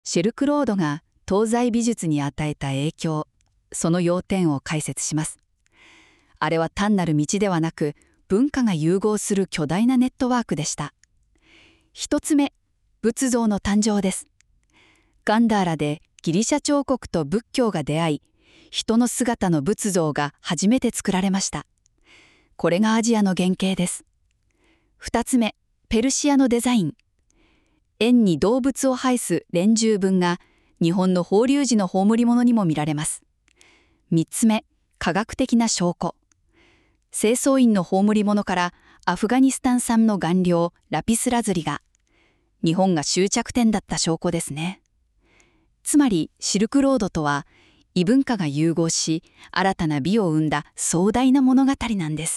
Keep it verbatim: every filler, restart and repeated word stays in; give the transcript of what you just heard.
シルクロードが東西美術に与えた影響、その要点を解説します。あれは単なる道ではなく、文化が融合する巨大なネットワークでした。一つ目、仏像の誕生です。ガンダーラでギリシャ彫刻と仏教が出会い、人の姿の仏像が初めて作られました。これがアジアの原型です。二つ目、ペルシアのデザイン。円に動物を配す連十文が日本の法隆寺の葬り物にも見られます。三つ目、科学的な証拠。清掃員の葬り物からアフガニスタン産の顔料ラピスラズリが日本が終着点だった証拠ですね。つまりシルクロードとは異文化が融合し新たな美を生んだ壮大な物語なんです。